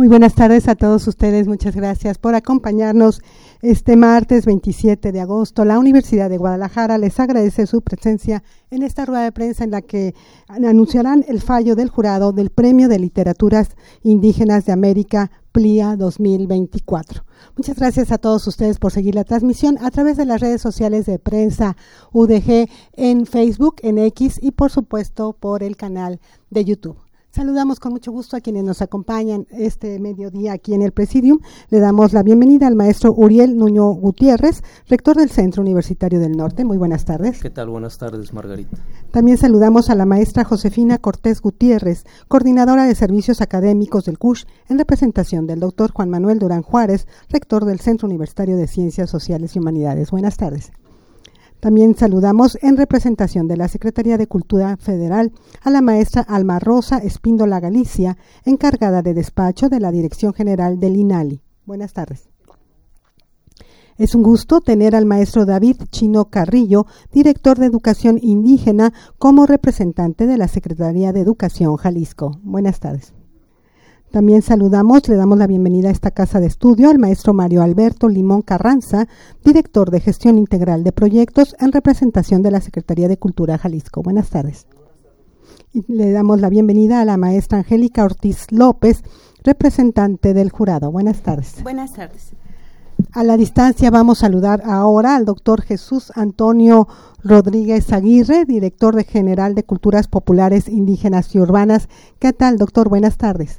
Muy buenas tardes a todos ustedes, muchas gracias por acompañarnos este martes 27 de agosto. La Universidad de Guadalajara les agradece su presencia en esta rueda de prensa en la que anunciarán el fallo del jurado del Premio de Literaturas Indígenas de América PLIA 2024. Muchas gracias a todos ustedes por seguir la transmisión a través de las redes sociales de Prensa UDG en Facebook, en X y por supuesto por el canal de YouTube. Saludamos con mucho gusto a quienes nos acompañan este mediodía aquí en el Presidium. Le damos la bienvenida al maestro Uriel Nuño Gutiérrez, rector del Centro Universitario del Norte. Muy buenas tardes. ¿Qué tal? Buenas tardes, Margarita. También saludamos a la maestra Josefina Cortés Gutiérrez, coordinadora de servicios académicos del CUSH, en representación del doctor Juan Manuel Durán Juárez, rector del Centro Universitario de Ciencias Sociales y Humanidades. Buenas tardes. También saludamos en representación de la Secretaría de Cultura Federal a la maestra Alma Rosa Espíndola Galicia, encargada de despacho de la Dirección General del INALI. Buenas tardes. Es un gusto tener al maestro David Chino Carrillo, director de Educación Indígena, como representante de la Secretaría de Educación Jalisco. Buenas tardes. También saludamos, le damos la bienvenida a esta casa de estudio al maestro Mario Alberto Limón Carranza, director de Gestión Integral de Proyectos en representación de la Secretaría de Cultura Jalisco. Buenas tardes. Y le damos la bienvenida a la maestra Angélica Ortiz López, representante del jurado. Buenas tardes. Buenas tardes. A la distancia vamos a saludar ahora al doctor Jesús Antonio Rodríguez Aguirre, director general de Culturas Populares Indígenas y Urbanas. ¿Qué tal, doctor? Buenas tardes.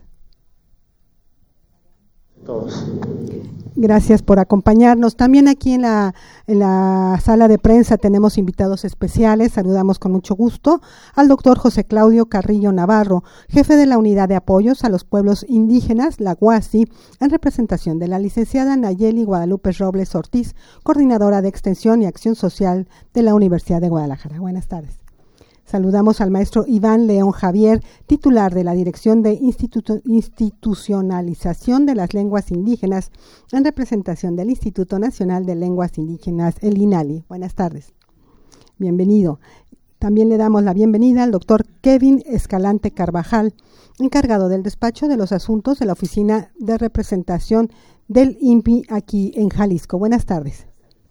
Todos. Gracias por acompañarnos. También aquí en la sala de prensa tenemos invitados especiales. Saludamos con mucho gusto al doctor José Claudio Carrillo Navarro, jefe de la Unidad de Apoyos a los Pueblos Indígenas, la UASI, en representación de la licenciada Nayeli Guadalupe Robles Ortiz, coordinadora de Extensión y Acción Social de la Universidad de Guadalajara. Buenas tardes. Saludamos al maestro Iván León Javier, titular de la Dirección de Institucionalización de las Lenguas Indígenas, en representación del Instituto Nacional de Lenguas Indígenas, el INALI. Buenas tardes. Bienvenido. También le damos la bienvenida al doctor Kevin Escalante Carvajal, encargado del despacho de los asuntos de la Oficina de Representación del INPI aquí en Jalisco. Buenas tardes.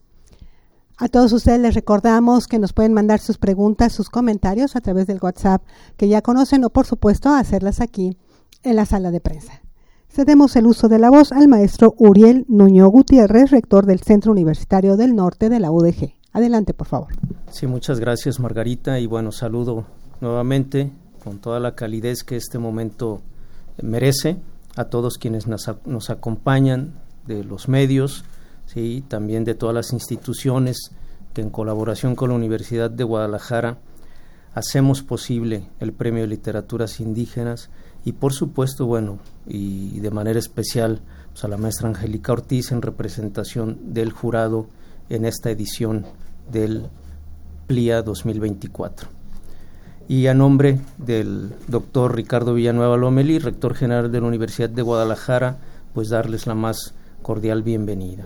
A todos ustedes les recordamos que nos pueden mandar sus preguntas, sus comentarios a través del WhatsApp que ya conocen o, por supuesto, hacerlas aquí en la sala de prensa. Cedemos el uso de la voz al maestro Uriel Nuño Gutiérrez, rector del Centro Universitario del Norte de la UDG. Adelante, por favor. Sí, muchas gracias, Margarita. Y bueno, saludo nuevamente con toda la calidez que este momento merece a todos quienes nos acompañan de los medios, sí, también de todas las instituciones que en colaboración con la Universidad de Guadalajara hacemos posible el Premio de Literaturas Indígenas y por supuesto, bueno, y de manera especial pues a la maestra Angélica Ortiz en representación del jurado en esta edición del PLIA 2024. Y a nombre del doctor Ricardo Villanueva Lomelí, rector general de la Universidad de Guadalajara, pues darles la más cordial bienvenida.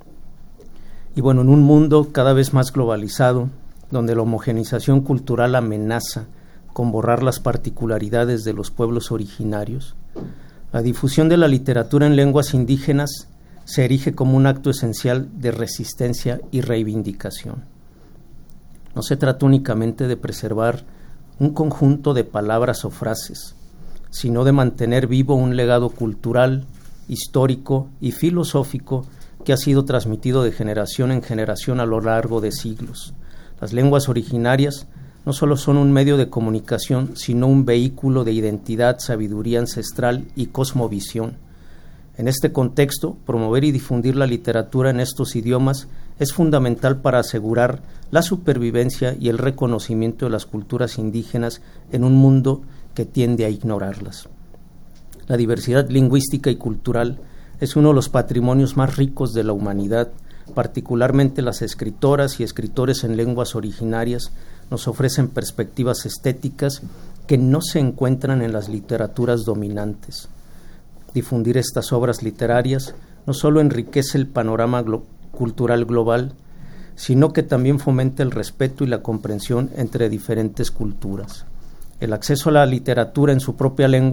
Y bueno, en un mundo cada vez más globalizado, donde la homogeneización cultural amenaza con borrar las particularidades de los pueblos originarios, la difusión de la literatura en lenguas indígenas se erige como un acto esencial de resistencia y reivindicación. No se trata únicamente de preservar un conjunto de palabras o frases, sino de mantener vivo un legado cultural, histórico y filosófico que ha sido transmitido de generación en generación a lo largo de siglos. Las lenguas originarias no solo son un medio de comunicación, sino un vehículo de identidad, sabiduría ancestral y cosmovisión. En este contexto, promover y difundir la literatura en estos idiomas es fundamental para asegurar la supervivencia y el reconocimiento de las culturas indígenas en un mundo que tiende a ignorarlas. La diversidad lingüística y cultural es uno de los patrimonios más ricos de la humanidad. Particularmente las escritoras y escritores en lenguas originarias nos ofrecen perspectivas estéticas que no se encuentran en las literaturas dominantes. Difundir estas obras literarias no solo enriquece el panorama cultural global, sino que también fomenta el respeto y la comprensión entre diferentes culturas. El acceso a la literatura en su propia lengua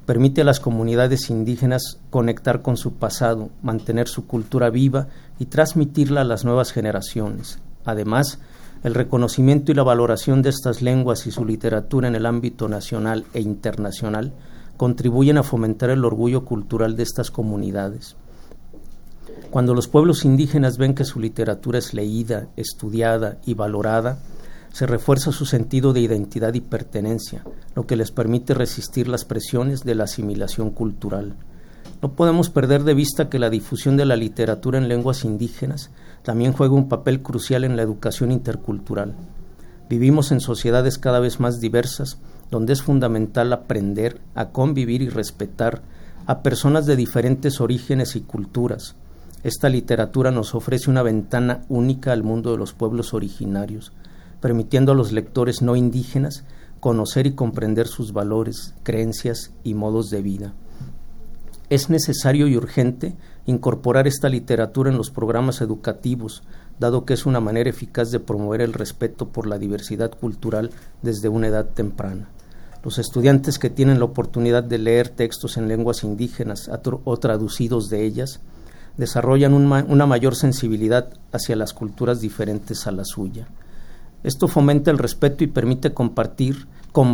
permite a las comunidades indígenas conectar con su pasado, mantener su cultura viva y transmitirla a las nuevas generaciones. Además, el reconocimiento y la valoración de estas lenguas y su literatura en el ámbito nacional e internacional contribuyen a fomentar el orgullo cultural de estas comunidades. Cuando los pueblos indígenas ven que su literatura es leída, estudiada y valorada, se refuerza su sentido de identidad y pertenencia, lo que les permite resistir las presiones de la asimilación cultural. No podemos perder de vista que la difusión de la literatura en lenguas indígenas también juega un papel crucial en la educación intercultural. Vivimos en sociedades cada vez más diversas, donde es fundamental aprender a convivir y respetar a personas de diferentes orígenes y culturas. Esta literatura nos ofrece una ventana única al mundo de los pueblos originarios, permitiendo a los lectores no indígenas conocer y comprender sus valores, creencias y modos de vida. Es necesario y urgente incorporar esta literatura en los programas educativos, dado que es una manera eficaz de promover el respeto por la diversidad cultural desde una edad temprana. Los estudiantes que tienen la oportunidad de leer textos en lenguas indígenas o traducidos de ellas, desarrollan una mayor sensibilidad hacia las culturas diferentes a la suya. Esto fomenta el respeto y permite combatir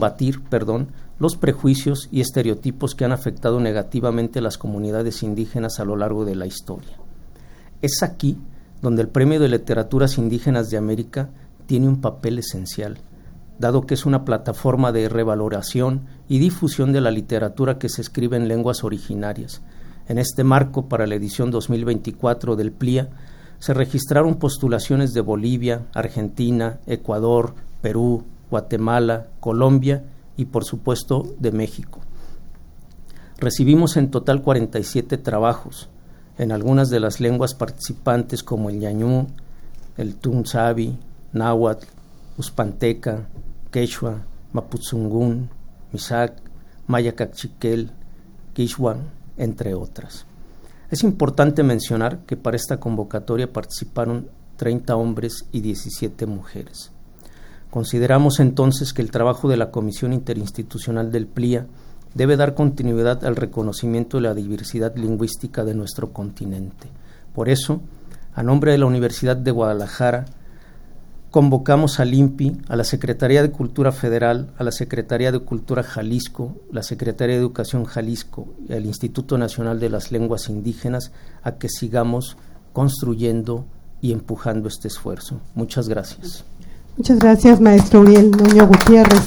los prejuicios y estereotipos que han afectado negativamente a las comunidades indígenas a lo largo de la historia. Es aquí donde el Premio de Literaturas Indígenas de América tiene un papel esencial, dado que es una plataforma de revaloración y difusión de la literatura que se escribe en lenguas originarias. En este marco, para la edición 2024 del PLIA, se registraron postulaciones de Bolivia, Argentina, Ecuador, Perú, Guatemala, Colombia y, por supuesto, de México. Recibimos en total 47 trabajos, en algunas de las lenguas participantes como el ñañú, el tunzavi, náhuatl, uspanteca, quechua, mapuzungún, misac, maya cachiquel, quichua, entre otras. Es importante mencionar que para esta convocatoria participaron 30 hombres y 17 mujeres. Consideramos entonces que el trabajo de la Comisión Interinstitucional del PLIA debe dar continuidad al reconocimiento de la diversidad lingüística de nuestro continente. Por eso, a nombre de la Universidad de Guadalajara, convocamos al INPI, a la Secretaría de Cultura Federal, a la Secretaría de Cultura Jalisco, la Secretaría de Educación Jalisco y al Instituto Nacional de las Lenguas Indígenas a que sigamos construyendo y empujando este esfuerzo. Muchas gracias. Muchas gracias, maestro Uriel Nuño Gutiérrez.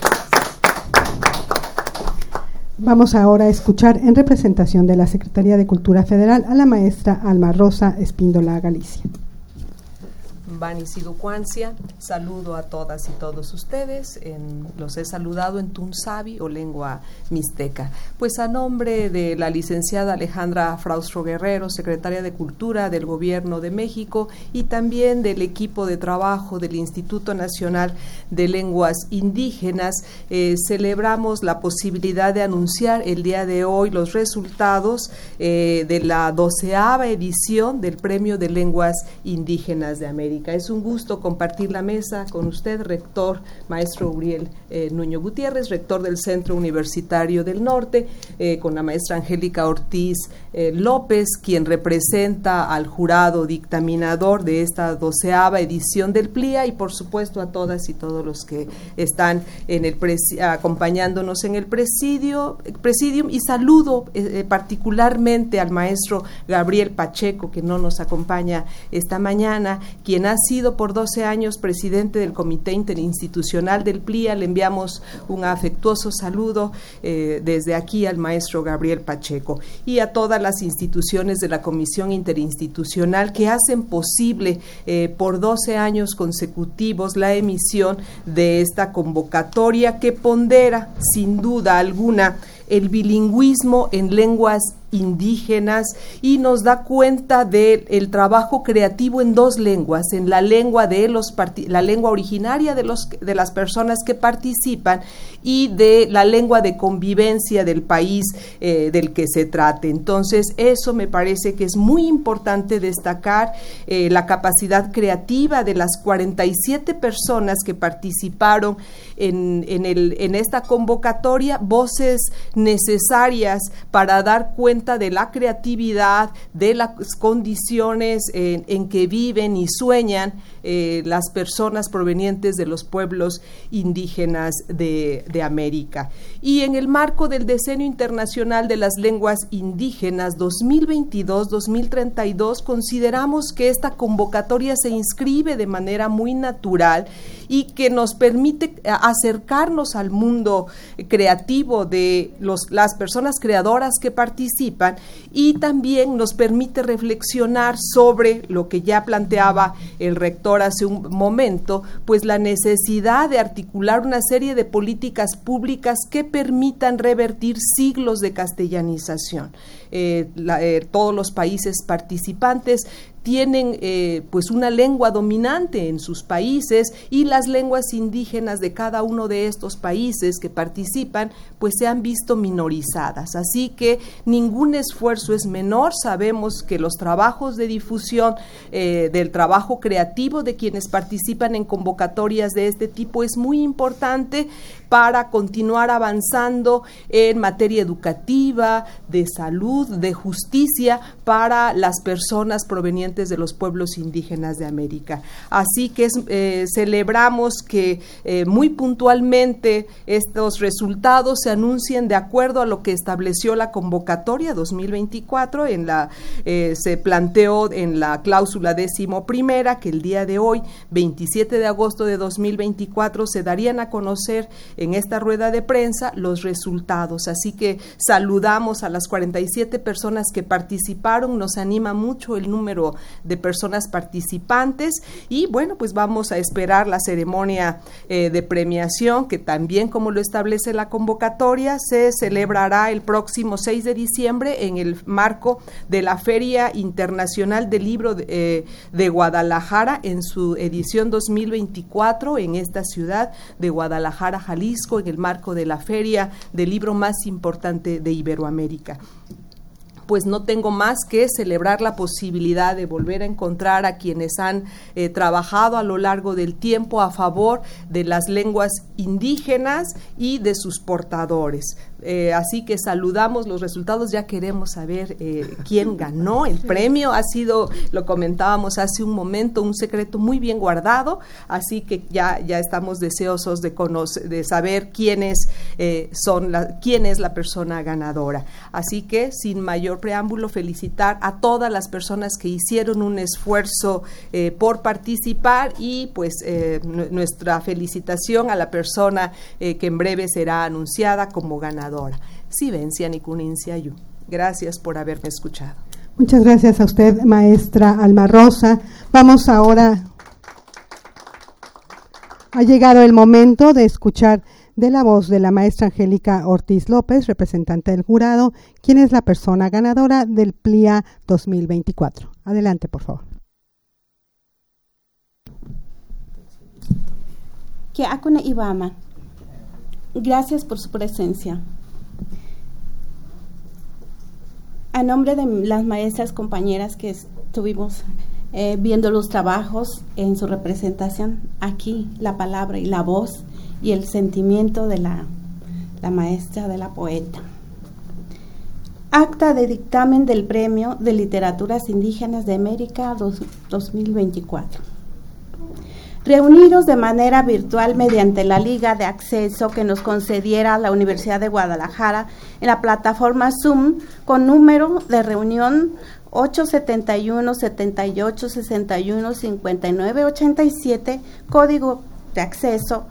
Vamos ahora a escuchar en representación de la Secretaría de Cultura Federal a la maestra Alma Rosa Espíndola Galicia. Bani Siducuancia, saludo a todas y todos ustedes, los he saludado en tunzavi o lengua mixteca. Pues a nombre de la licenciada Alejandra Fraustro Guerrero, secretaria de Cultura del Gobierno de México, y también del equipo de trabajo del Instituto Nacional de Lenguas Indígenas, celebramos la posibilidad de anunciar el día de hoy los resultados de la 12ª edición del Premio de Lenguas Indígenas de América. Es un gusto compartir la mesa con usted, rector, maestro Uriel Nuño Gutiérrez, rector del Centro Universitario del Norte, con la maestra Angélica Ortiz López, quien representa al jurado dictaminador de esta 12ª edición del PLIA, y por supuesto a todas y todos los que están en el acompañándonos en el presidium, y saludo particularmente al maestro Gabriel Pacheco, que no nos acompaña esta mañana, quien ha sido por 12 años presidente del Comité Interinstitucional del PLIA. Le enviamos un afectuoso saludo desde aquí al maestro Gabriel Pacheco y a todas las instituciones de la Comisión Interinstitucional que hacen posible por 12 años consecutivos la emisión de esta convocatoria que pondera sin duda alguna el bilingüismo en lenguas indígenas, y nos da cuenta del trabajo creativo en dos lenguas, en la lengua la lengua originaria de las personas que participan y de la lengua de convivencia del país del que se trate. Entonces, eso me parece que es muy importante destacar, la capacidad creativa de las 47 personas que participaron en esta convocatoria, voces necesarias para dar cuenta de la creatividad, de las condiciones en que viven y sueñan las personas provenientes de los pueblos indígenas de América. Y en el marco del Decenio Internacional de las Lenguas Indígenas 2022-2032, consideramos que esta convocatoria se inscribe de manera muy natural y que nos permite acercarnos al mundo creativo de las personas creadoras que participan, y también nos permite reflexionar sobre lo que ya planteaba el rector hace un momento, pues la necesidad de articular una serie de políticas públicas que permitan revertir siglos de castellanización. Todos los países participantes tienen pues una lengua dominante en sus países, y las lenguas indígenas de cada uno de estos países que participan pues se han visto minorizadas, así que ningún esfuerzo es menor. Sabemos que los trabajos de difusión del trabajo creativo de quienes participan en convocatorias de este tipo es muy importante para continuar avanzando en materia educativa, de salud, de justicia para las personas provenientes de los pueblos indígenas de América. Así que celebramos que muy puntualmente estos resultados se anuncien de acuerdo a lo que estableció la convocatoria 2024. Se planteó en la cláusula 11ª que el día de hoy, 27 de agosto de 2024, se darían a conocer en esta rueda de prensa los resultados. Así que saludamos a las 47 personas que participaron, nos anima mucho el número de personas participantes, y bueno, pues vamos a esperar la ceremonia de premiación, que también, como lo establece la convocatoria, se celebrará el próximo 6 de diciembre en el marco de la Feria Internacional del Libro de Guadalajara, en su edición 2024, en esta ciudad de Guadalajara, Jalisco, en el marco de la Feria del Libro más importante de Iberoamérica. Pues no tengo más que celebrar la posibilidad de volver a encontrar a quienes han trabajado a lo largo del tiempo a favor de las lenguas indígenas y de sus portadores. Así que saludamos los resultados, ya queremos saber quién ganó. El premio ha sido, lo comentábamos hace un momento, un secreto muy bien guardado, así que ya estamos deseosos de saber quién es la persona ganadora. Así que, sin mayor preámbulo, felicitar a todas las personas que hicieron un esfuerzo por participar, y pues nuestra felicitación a la persona que en breve será anunciada como ganadora. Sivencia Nikuninsiayu. Gracias por haberme escuchado. Muchas gracias a usted, maestra Alma Rosa. Vamos ahora, ha llegado el momento de escuchar de la voz de la maestra Angélica Ortiz López, representante del jurado, quien es la persona ganadora del PLIA 2024. Adelante, por favor. Kiakuna Ibama, gracias por su presencia. A nombre de las maestras compañeras que estuvimos viendo los trabajos en su representación, aquí la palabra y la voz y el sentimiento de la maestra, de la poeta. Acta de dictamen del Premio de Literaturas Indígenas de América 2024. Reunidos de manera virtual mediante la liga de acceso que nos concediera la Universidad de Guadalajara en la plataforma Zoom, con número de reunión 871-78-61-59-87, código de acceso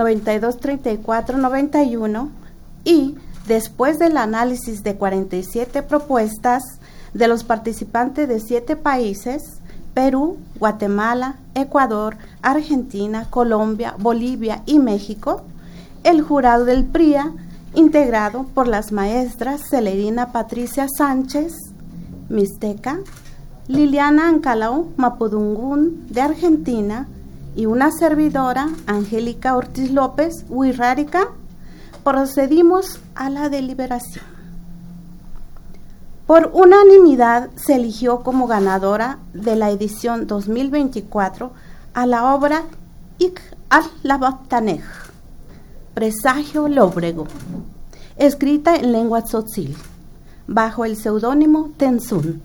923491, y después del análisis de 47 propuestas de los participantes de 7 países, Perú, Guatemala, Ecuador, Argentina, Colombia, Bolivia y México, el jurado del PRIA integrado por las maestras Celerina Patricia Sánchez, mixteca, Liliana Ancalao, mapudungún, de Argentina, y una servidora, Angélica Ortiz López, huirrárica. Procedimos a la deliberación. Por unanimidad se eligió como ganadora de la edición 2024 a la obra Ik al-Labatanej, Presagio Lóbrego, escrita en lengua tzotzil, bajo el seudónimo Tenzún.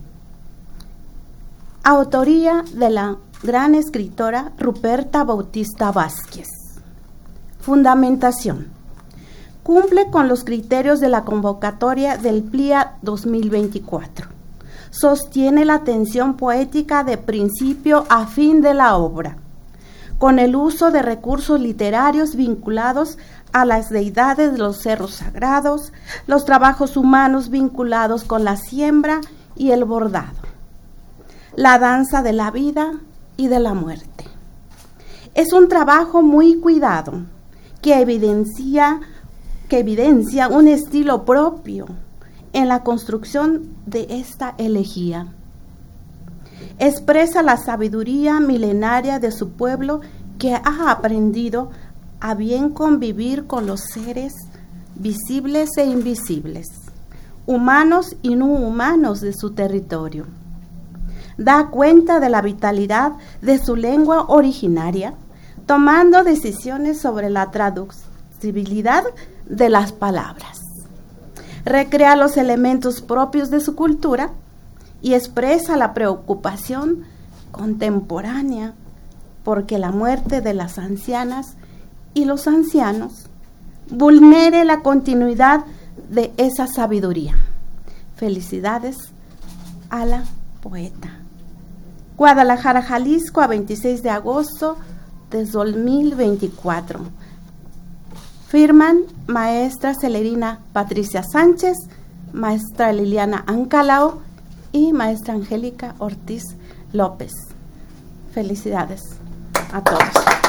Autoría de la gran escritora Ruperta Bautista Vázquez. Fundamentación. Cumple con los criterios de la convocatoria del PLIA 2024. Sostiene la tensión poética de principio a fin de la obra, con el uso de recursos literarios vinculados a las deidades de los cerros sagrados, los trabajos humanos vinculados con la siembra y el bordado, la danza de la vida y de la muerte. Es un trabajo muy cuidado que evidencia un estilo propio en la construcción de esta elegía. Expresa la sabiduría milenaria de su pueblo que ha aprendido a bien convivir con los seres visibles e invisibles, humanos y no humanos de su territorio. Da cuenta de la vitalidad de su lengua originaria, tomando decisiones sobre la traducibilidad de las palabras. Recrea los elementos propios de su cultura y expresa la preocupación contemporánea porque la muerte de las ancianas y los ancianos vulnere la continuidad de esa sabiduría. Felicidades a la poeta. Guadalajara, Jalisco, a 26 de agosto de 2024. Firman maestra Celerina Patricia Sánchez, maestra Liliana Ancalao y maestra Angélica Ortiz López. Felicidades a todos.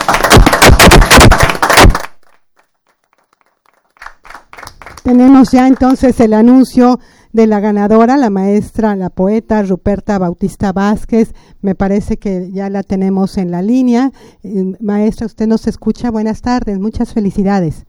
Tenemos ya entonces el anuncio de la ganadora, la maestra, la poeta Ruperta Bautista Vázquez. Me parece que ya la tenemos en la línea. Maestra, usted nos escucha. Buenas tardes, muchas felicidades.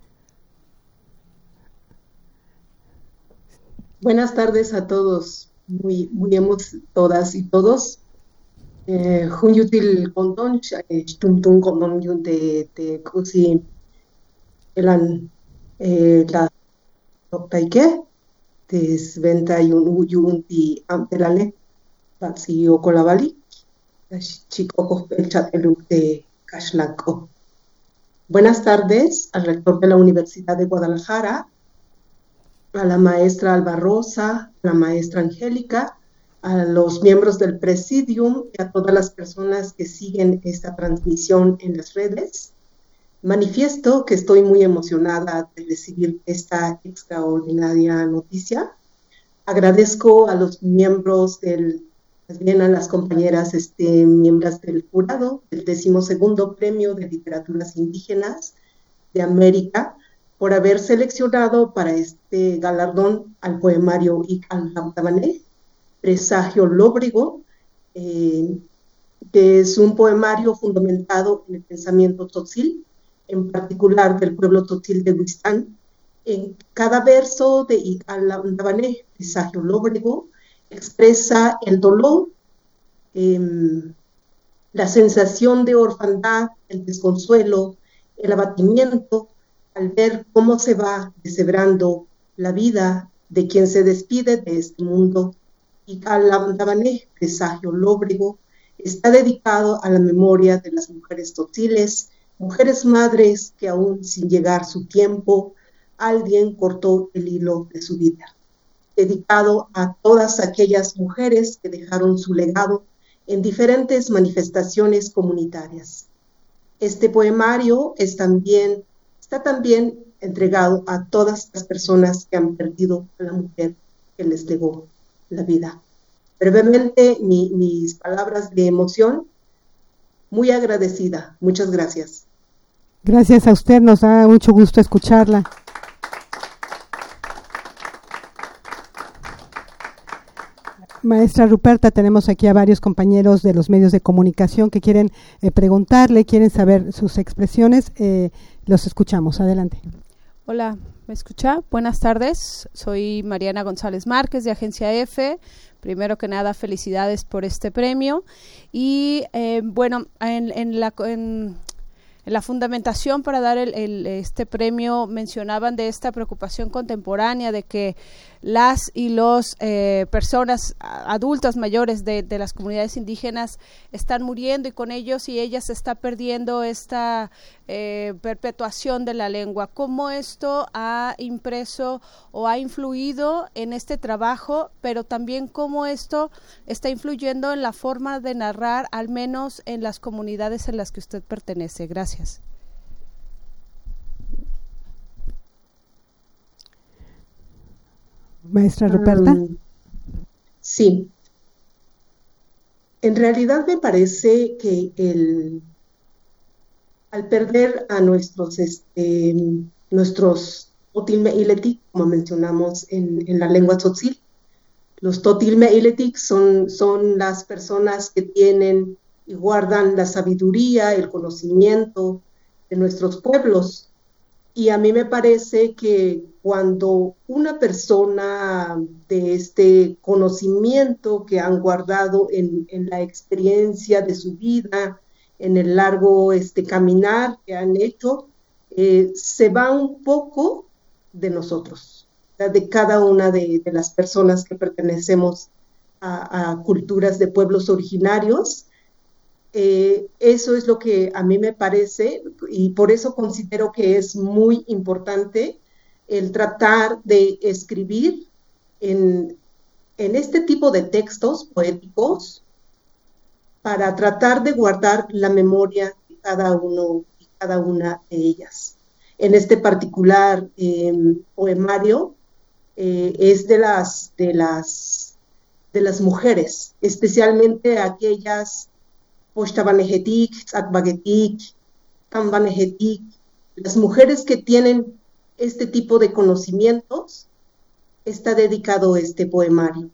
Buenas tardes a todos, muy todas y todos. Junyutil kondon, tumtum kondon yun te kusi elan la taike. Tes 21 ti amtelale patsi okolabali chico cospelchateluk de Cashlaco. Buenas tardes al rector de la Universidad de Guadalajara, a la maestra Alba Rosa, a la maestra Angélica, a los miembros del Presidium y a todas las personas que siguen esta transmisión en las redes. Manifiesto que estoy muy emocionada de recibir esta extraordinaria noticia. Agradezco a los miembros también a las compañeras miembros del jurado del 12º Premio de Literaturas Indígenas de América por haber seleccionado para este galardón al poemario Ik al-Labatanej, Presagio Lóbrego, que es un poemario fundamentado en el pensamiento tzotzil, en particular del pueblo tzotzil de Huistán. En cada verso de Ik al-Labatanej, Presagio Lóbrego, expresa el dolor, la sensación de orfandad, el desconsuelo, el abatimiento, al ver cómo se va deshebrando la vida de quien se despide de este mundo. Ik al-Labatanej, Presagio Lóbrego, está dedicado a la memoria de las mujeres tzotziles, mujeres madres que aún sin llegar su tiempo, alguien cortó el hilo de su vida. Dedicado a todas aquellas mujeres que dejaron su legado en diferentes manifestaciones comunitarias. Este poemario está también entregado a todas las personas que han perdido a la mujer que les legó la vida. Brevemente, mis palabras de emoción. Muy agradecida. Muchas gracias. Gracias a usted, nos da mucho gusto escucharla. Maestra Ruperta, tenemos aquí a varios compañeros de los medios de comunicación que quieren preguntarle, quieren saber sus expresiones. Los escuchamos. Adelante. Hola, ¿me escucha? Buenas tardes. Soy Mariana González Márquez de Agencia F. Primero que nada, felicidades por este premio. Y bueno, en la fundamentación para dar este premio mencionaban de esta preocupación contemporánea de que las y los personas adultas mayores de las comunidades indígenas están muriendo y con ellos y ellas se está perdiendo esta perpetuación de la lengua. ¿Cómo esto ha impreso o ha influido en este trabajo, pero también cómo esto está influyendo en la forma de narrar, al menos en las comunidades en las que usted pertenece? Gracias. Maestra Ruperta. Sí. En realidad me parece que al perder a nuestros Totilme-Iletik, como mencionamos en la lengua tzotzil, los Totilme-Iletik son las personas que tienen y guardan la sabiduría, el conocimiento de nuestros pueblos. Y a mí me parece que cuando una persona de este conocimiento que han guardado en la experiencia de su vida, en el largo caminar que han hecho, se va un poco de nosotros, de cada una de las personas que pertenecemos a culturas de pueblos originarios. Eso es lo que a mí me parece, y por eso considero que es muy importante el tratar de escribir en este tipo de textos poéticos para tratar de guardar la memoria de cada uno y cada una de ellas. En este particular poemario es de las mujeres, especialmente aquellas Poshtabanejetik, Tzakbagetik, Tambanejetik, las mujeres que tienen este tipo de conocimientos, está dedicado este poemario.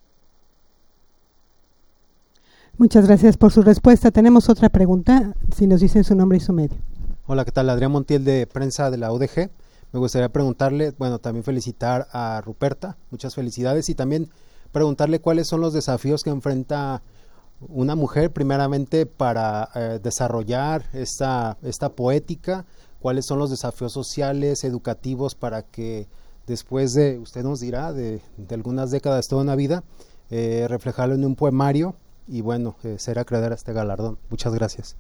Muchas gracias por su respuesta. Tenemos otra pregunta, si nos dicen su nombre y su medio. Hola, ¿qué tal? Adrián Montiel de Prensa de la UDG. Me gustaría preguntarle, también felicitar a Ruperta, muchas felicidades, y también preguntarle cuáles son los desafíos que enfrenta una mujer primeramente para desarrollar esta poética, cuáles son los desafíos sociales, educativos, para que después de, usted nos dirá, de algunas décadas, toda una vida, reflejarlo en un poemario y ser acreedor a este galardón. Muchas gracias.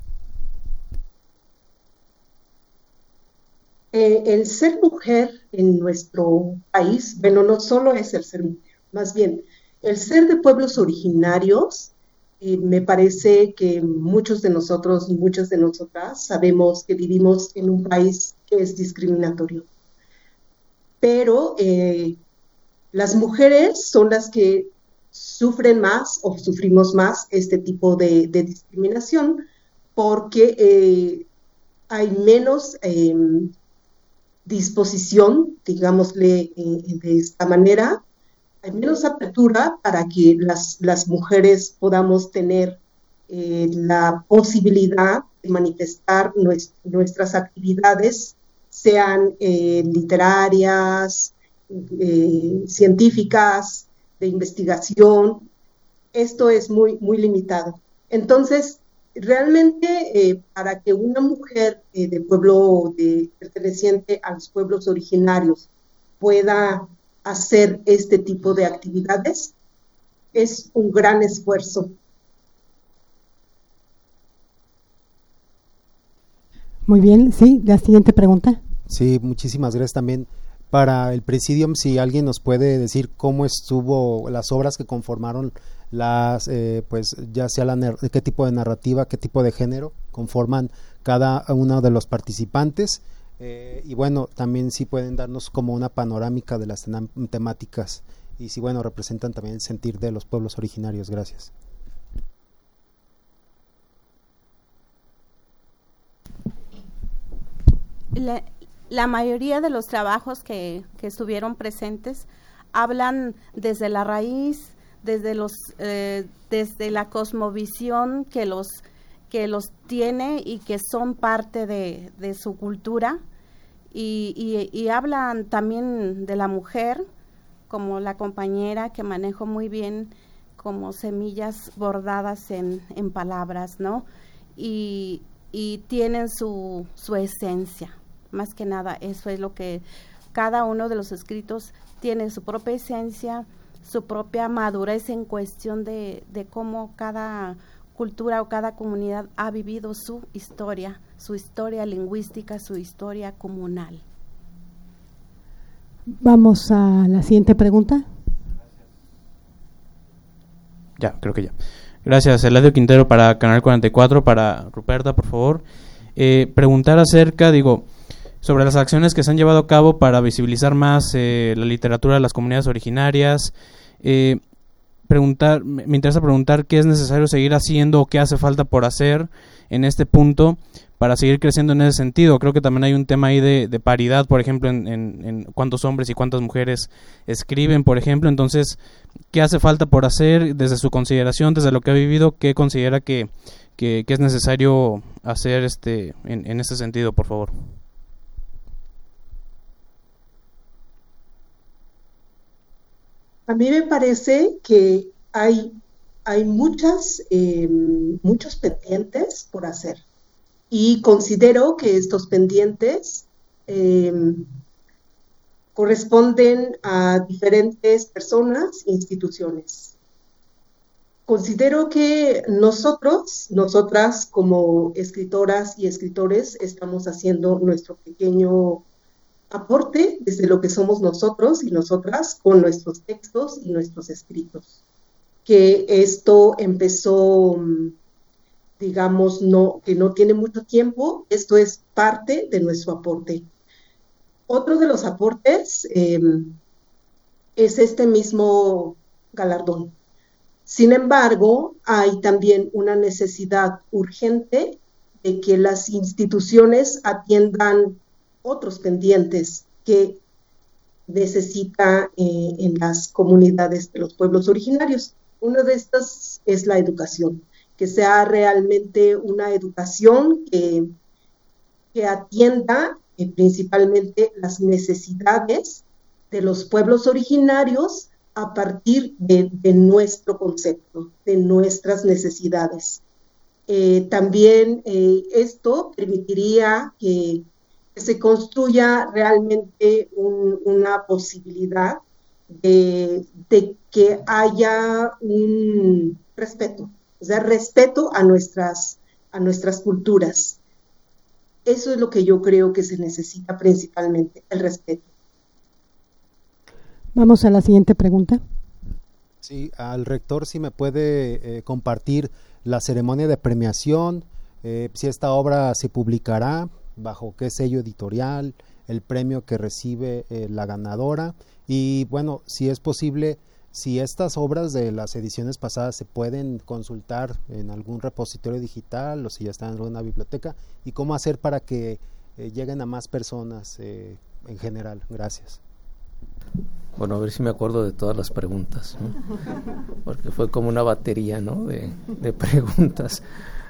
El ser mujer en nuestro país, no solo es el ser mujer, más bien el ser de pueblos originarios. Me parece que muchos de nosotros y muchas de nosotras sabemos que vivimos en un país que es discriminatorio. Pero las mujeres son las que sufren más o sufrimos más este tipo de discriminación porque hay menos disposición, digámosle de esta manera, hay menos apertura para que las mujeres podamos tener la posibilidad de manifestar nuestras actividades, sean literarias, científicas, de investigación. Esto es muy, muy limitado. Entonces, realmente para que una mujer de pueblo perteneciente a los pueblos originarios pueda hacer este tipo de actividades, es un gran esfuerzo. Muy bien, sí, la siguiente pregunta. Sí, muchísimas gracias también. Para el Presidium, si alguien nos puede decir cómo estuvo las obras que conformaron las, ya sea qué tipo de narrativa, qué tipo de género conforman cada uno de los participantes. Y también si pueden darnos como una panorámica de las temáticas y si representan también el sentir de los pueblos originarios. Gracias. La mayoría de los trabajos que estuvieron presentes hablan desde la raíz desde la cosmovisión que los tiene y que son parte de su cultura, y hablan también de la mujer, como la compañera que manejó muy bien, como semillas bordadas en palabras, ¿no? Y tienen su esencia. Más que nada, eso es lo que cada uno de los escritos tiene, su propia esencia, su propia madurez en cuestión de cómo cada cultura o cada comunidad ha vivido su historia lingüística, su historia comunal. Vamos a la siguiente pregunta. Ya, creo que ya. Gracias, Eladio Quintero para Canal 44, para Ruperta, por favor. Preguntar acerca, sobre las acciones que se han llevado a cabo para visibilizar más la literatura de las comunidades originarias. Me interesa preguntar qué es necesario seguir haciendo o qué hace falta por hacer en este punto para seguir creciendo en ese sentido. Creo que también hay un tema ahí de paridad, por ejemplo, en cuántos hombres y cuántas mujeres escriben, por ejemplo. Entonces, ¿qué hace falta por hacer desde su consideración, desde lo que ha vivido? ¿Qué considera que es necesario hacer en este sentido, por favor? A mí me parece que hay muchos pendientes por hacer, y considero que estos pendientes corresponden a diferentes personas e instituciones. Considero que nosotras como escritoras y escritores estamos haciendo nuestro pequeño aporte desde lo que somos nosotros y nosotras con nuestros textos y nuestros escritos. Que esto empezó, que no tiene mucho tiempo. Esto es parte de nuestro aporte. Otro de los aportes es este mismo galardón. Sin embargo, hay también una necesidad urgente de que las instituciones atiendan otros pendientes que necesita en las comunidades de los pueblos originarios. Una de estas es la educación, que sea realmente una educación que atienda principalmente las necesidades de los pueblos originarios a partir de nuestro concepto, de nuestras necesidades. También esto permitiría que se construya realmente una posibilidad de que haya un respeto, respeto a nuestras culturas. Eso es lo que yo creo que se necesita principalmente, el respeto. Vamos a la siguiente pregunta. Sí, al rector, si me puede compartir la ceremonia de premiación, si esta obra se publicará, bajo qué sello editorial, el premio que recibe la ganadora, y bueno, si es posible, si estas obras de las ediciones pasadas se pueden consultar en algún repositorio digital o si ya están en alguna biblioteca, y cómo hacer para que lleguen a más personas en general. Gracias. Bueno, a ver si me acuerdo de todas las preguntas, ¿no? Porque fue como una batería, ¿no?, de preguntas.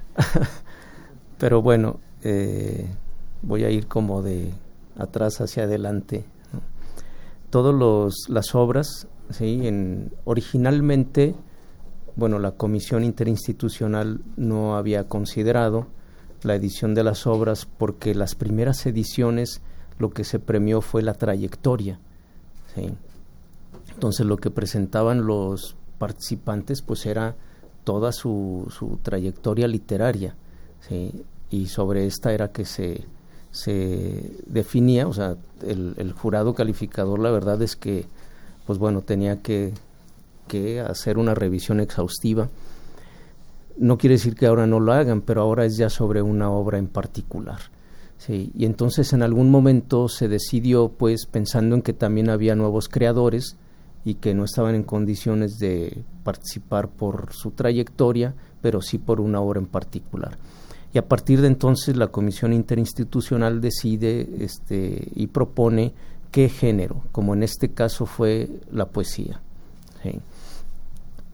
Pero bueno, voy a ir como de atrás hacia adelante, ¿no? Todas las obras, ¿sí? Originalmente, bueno, la Comisión Interinstitucional no había considerado la edición de las obras porque las primeras ediciones lo que se premió fue la trayectoria, ¿sí? Entonces lo que presentaban los participantes pues era toda su trayectoria literaria, ¿sí? Y sobre esta era que se definía, o sea, el jurado calificador, la verdad es que pues bueno, tenía que hacer una revisión exhaustiva. No quiere decir que ahora no lo hagan, pero ahora es ya sobre una obra en particular, ¿sí? Y entonces en algún momento se decidió, pues pensando en que también había nuevos creadores y que no estaban en condiciones de participar por su trayectoria, pero sí por una obra en particular. Y a partir de entonces la Comisión Interinstitucional decide y propone qué género, como en este caso fue la poesía, ¿sí?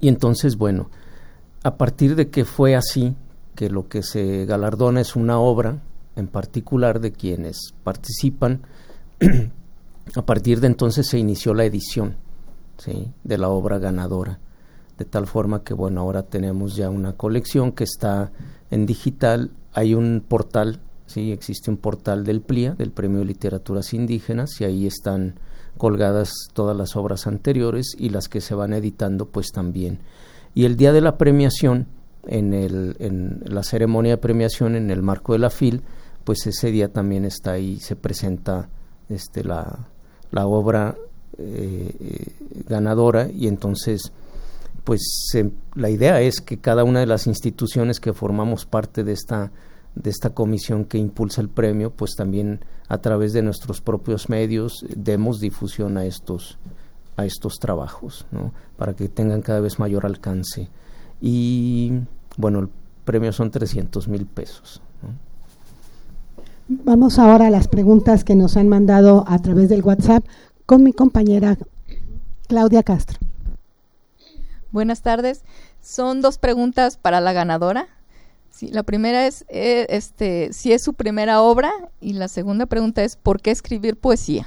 Y entonces, bueno, a partir de que fue así, que lo que se galardona es una obra en particular de quienes participan, a partir de entonces se inició la edición, ¿sí?, de la obra ganadora, de tal forma que, bueno, ahora tenemos ya una colección que está en digital. Hay un portal, sí, existe un portal del PLIA, del Premio de Literaturas Indígenas, y ahí están colgadas todas las obras anteriores y las que se van editando pues también. Y el día de la premiación, en la ceremonia de premiación en el marco de la FIL, pues ese día también está ahí, se presenta la obra ganadora, y entonces pues la idea es que cada una de las instituciones que formamos parte de esta comisión que impulsa el premio, pues también a través de nuestros propios medios demos difusión a estos trabajos, ¿no?, para que tengan cada vez mayor alcance. Y bueno, el premio son 300,000 pesos, ¿no? Vamos ahora a las preguntas que nos han mandado a través del WhatsApp con mi compañera Claudia Castro. Buenas tardes. Son 2 preguntas para la ganadora. Sí, la primera es si es su primera obra, y la segunda pregunta es ¿por qué escribir poesía?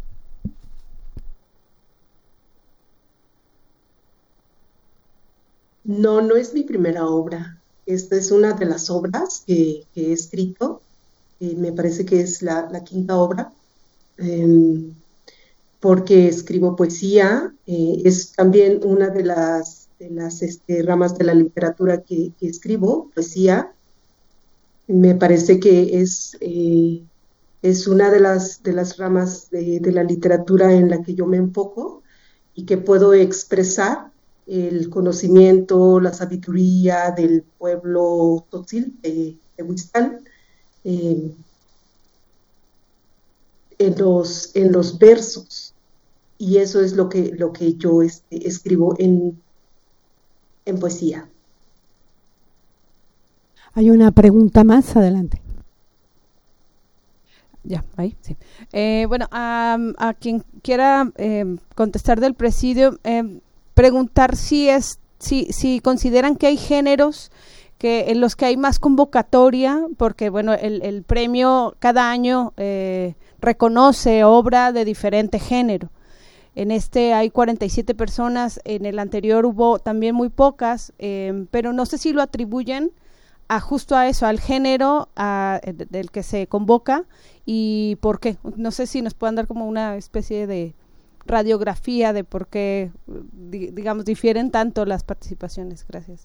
No, no es mi primera obra. Esta es una de las obras que he escrito. Me parece que es la 5ª obra, porque escribo poesía. Es también una de las ramas de la literatura que escribo, poesía. Me parece que es una de las ramas de la literatura en la que yo me enfoco y que puedo expresar el conocimiento, la sabiduría del pueblo tzotzil de Huistán en los versos, y eso es lo que yo escribo en poesía. Hay una pregunta más, adelante. Ya, ahí, sí. Bueno, a quien quiera contestar del presidio, preguntar si consideran que hay géneros en los que hay más convocatoria, porque bueno, el premio cada año reconoce obra de diferente género. En este hay 47 personas, en el anterior hubo también muy pocas, pero no sé si lo atribuyen justo a eso, al género del que se convoca, y por qué. No sé si nos puedan dar como una especie de radiografía de por qué, digamos, difieren tanto las participaciones. Gracias.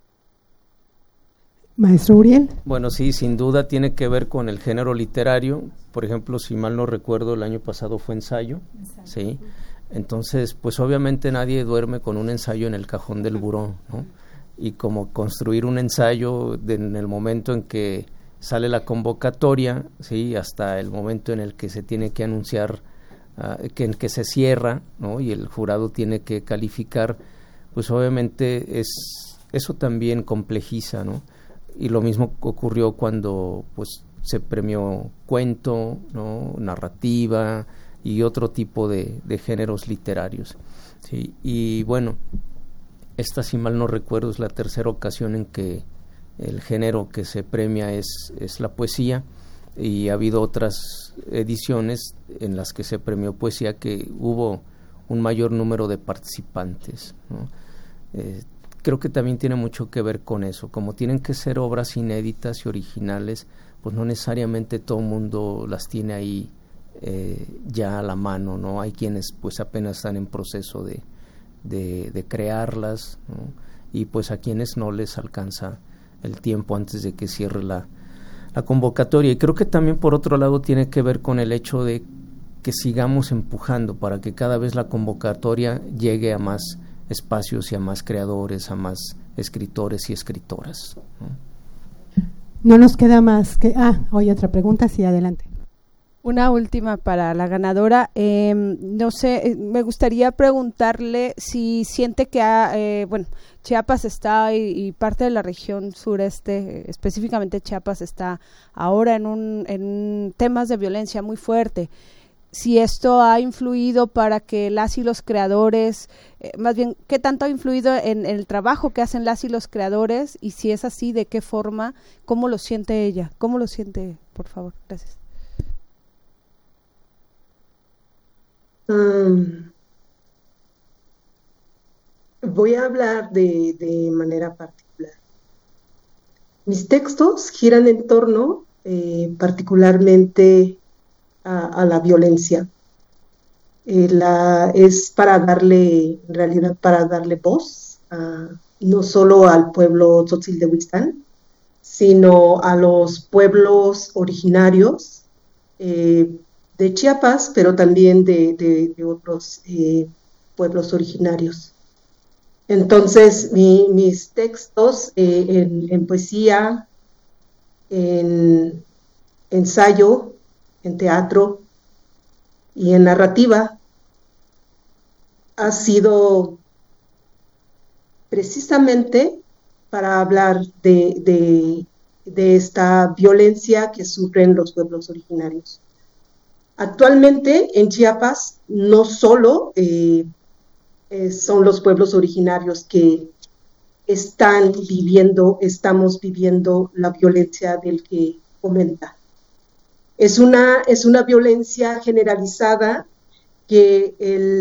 Maestro Uriel. Bueno, sí, sin duda tiene que ver con el género literario. Por ejemplo, si mal no recuerdo, el año pasado fue ensayo. Sí. Entonces, pues obviamente nadie duerme con un ensayo en el cajón del buró, ¿no? Y como construir un ensayo en el momento en que sale la convocatoria, sí, hasta el momento en el que se tiene que anunciar, en que se cierra, ¿no?, y el jurado tiene que calificar, pues obviamente eso también complejiza, ¿no? Y lo mismo ocurrió cuando pues se premió cuento, ¿no?, narrativa y otro tipo de géneros literarios, ¿sí? Y bueno, esta, si mal no recuerdo, es la 3ª ocasión en que el género que se premia es la poesía, y ha habido otras ediciones en las que se premió poesía que hubo un mayor número de participantes, ¿no? Creo que también tiene mucho que ver con eso. Como tienen que ser obras inéditas y originales, pues no necesariamente todo el mundo las tiene ahí ya a la mano, ¿no? Hay quienes pues apenas están en proceso de crearlas, ¿no? Y pues a quienes no les alcanza el tiempo antes de que cierre la convocatoria. Y creo que también por otro lado tiene que ver con el hecho de que sigamos empujando para que cada vez la convocatoria llegue a más espacios y a más creadores, a más escritores y escritoras, ¿no? No nos queda más que... hoy otra pregunta, sí, adelante. Una última para la ganadora. No sé, me gustaría preguntarle si siente que Chiapas está y parte de la región sureste, específicamente Chiapas, está ahora en temas de violencia muy fuerte. si esto ha influido para que las y los creadores, más bien, ¿qué tanto ha influido en el trabajo que hacen las y los creadores? Y si es así, ¿de qué forma? ¿Cómo lo siente ella? ¿Cómo lo siente, por favor? Gracias. Voy a hablar de manera particular. Mis textos giran en torno particularmente a la violencia. Es para darle, en realidad, para darle voz no solo al pueblo tzotzil de Huistán, sino a los pueblos originarios de Chiapas, pero también de otros pueblos originarios. Entonces, mis textos en poesía, en ensayo, en teatro y en narrativa ha sido precisamente para hablar de esta violencia que sufren los pueblos originarios. Actualmente en Chiapas no solo son los pueblos originarios que estamos viviendo la violencia del que comenta. Es una violencia generalizada que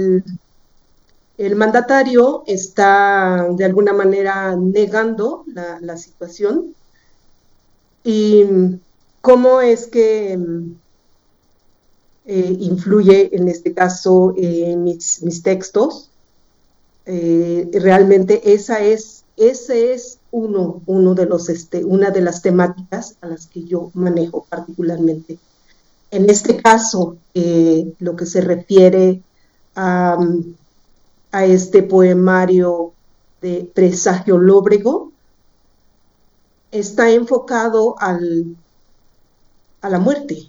el mandatario está de alguna manera negando la situación. ¿Y cómo es que influye en este caso mis textos? Realmente ese es una de las temáticas a las que yo manejo particularmente. En este caso, lo que se refiere a este poemario de Presagio Lóbrego está enfocado a la muerte,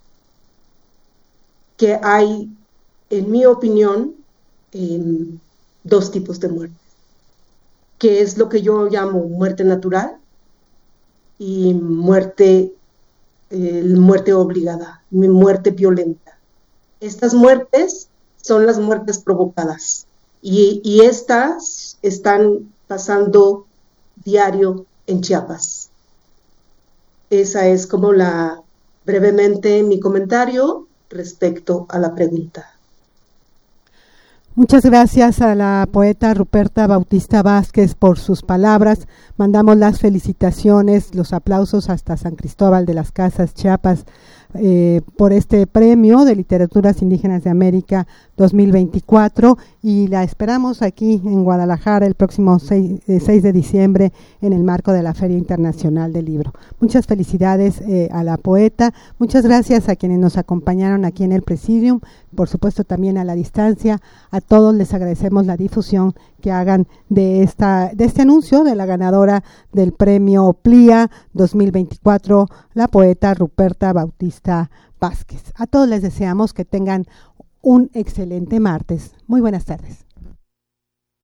que hay, en mi opinión, dos tipos de muerte, que es lo que yo llamo muerte natural y muerte obligada, muerte violenta. Estas muertes son las muertes provocadas y estas están pasando diario en Chiapas. Esa es como brevemente mi comentario respecto a la pregunta. Muchas gracias a la poeta Ruperta Bautista Vázquez por sus palabras. Mandamos las felicitaciones, los aplausos hasta San Cristóbal de las Casas, Chiapas, por este premio de Literaturas Indígenas de América 2024 y la esperamos aquí en Guadalajara el próximo 6 de diciembre en el marco de la Feria Internacional del Libro. Muchas felicidades a la poeta, muchas gracias a quienes nos acompañaron aquí en el Presidium, por supuesto también a la distancia. A todos les agradecemos la difusión que hagan de este anuncio de la ganadora del premio PLIA 2024, la poeta Ruperta Bautista Vázquez. A todos les deseamos que tengan un excelente martes. Muy buenas tardes.